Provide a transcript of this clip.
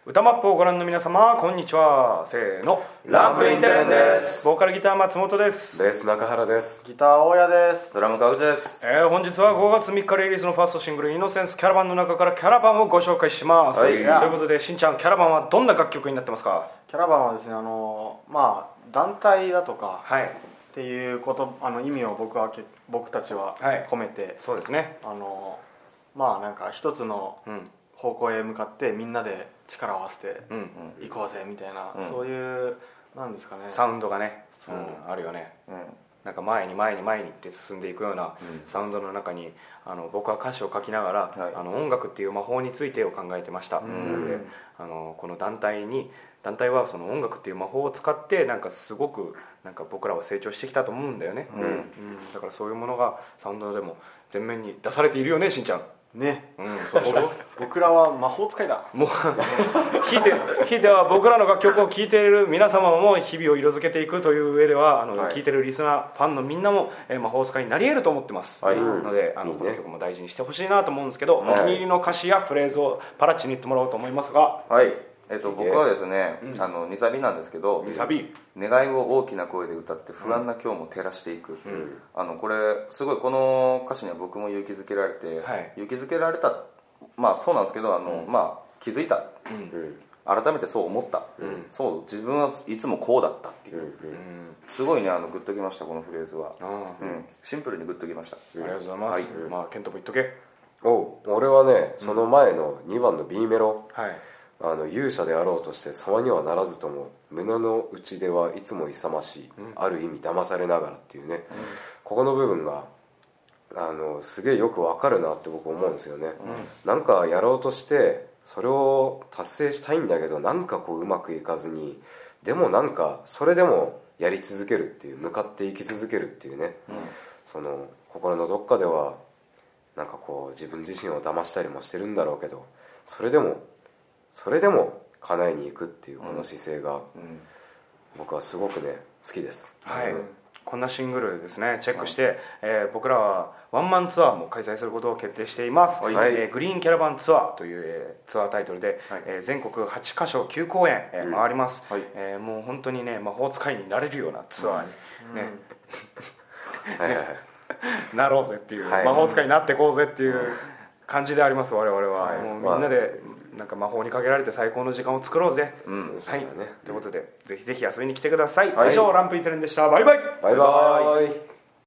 歌マップをご覧の皆様、こんにちは。せーの、 ランプインテレンです。 ボーカルギター松本です。 ベース中原です。 ギター大家です。 ドラム川口です。 本日は5月3日リリースのファーストシングルイノセンスキャラバンの中からキャラバンをご紹介します、ということで、しんちゃん、キャラバンはどんな楽曲になってますか？ キャラバンはですね、団体だとか、 はい、 っていうこと意味を僕たちは込めて、 そうですね、 なんか一つの方向へ向かってみんなで力を合わせて行こうぜみたいな、そういうなんですかね、 サウンドがね、あるよね、なんか前にって進んでいくようなサウンドの中に僕は歌詞を書きながら、音楽っていう魔法についてを考えてました。なのでこの団体はその音楽っていう魔法を使ってなんかすごくなんか僕らは成長してきたと思うんだよね、だからそういうものがサウンドでも前面に出されているよね、しんちゃんね。 そう僕らは魔法使いだ。 もうひいては僕らの楽曲を聴いている皆様も日々を色づけていくという上では聴いているリスナーファンのみんなも魔法使いになり得ると思ってます、のでこの曲も大事にしてほしいなと思うんですけど、お気に入りの歌詞やフレーズをパラッチに言ってもらおうと思いますが、 僕はですね、2サビなんですけど、 2サビ、 願いを大きな声で歌って不安な今日も照らしていく、これすごいこの歌詞には僕も勇気づけられて、勇気づけられた、そうなんですけど気づいた、改めてそう思った、そう自分はいつもこうだったっていう、すごいねグッときました、このフレーズは。シンプルにグッときました。 ありがとうございます。ケントも言っとけ。 俺はね、その前の2番の B メロ、勇者であろうとして様にはならずとも胸の内ではいつも勇ましい、ある意味騙されながらっていうね、ここの部分がすげえよくわかるなって僕思うんですよね。なんかやろうとしてそれを達成したいんだけど、なんかこううまくいかずに、でもなんかそれでもやり続けるっていう、向かって生き続けるっていうね、その心のどっかではなんかこう自分自身を騙したりもしてるんだろうけど、それでも叶えに行くっていうこの姿勢が僕はすごくね好きです。 こんなシングルですね、チェックして、僕らはワンマンツアーも開催することを決定しています。グリーンキャラバンツアーという、ツアータイトルで、全国8カ所9公演、回ります。もう本当にね、魔法使いになれるようなツアーにね、なろうぜっていう、魔法使いになってこうぜっていう感じであります。我々はもうみんなでなんか魔法にかけられて最高の時間を作ろうぜ。ということでぜひぜひ遊びに来てください。以上、ランプインテレンでした。バイバイ。 バイバイ。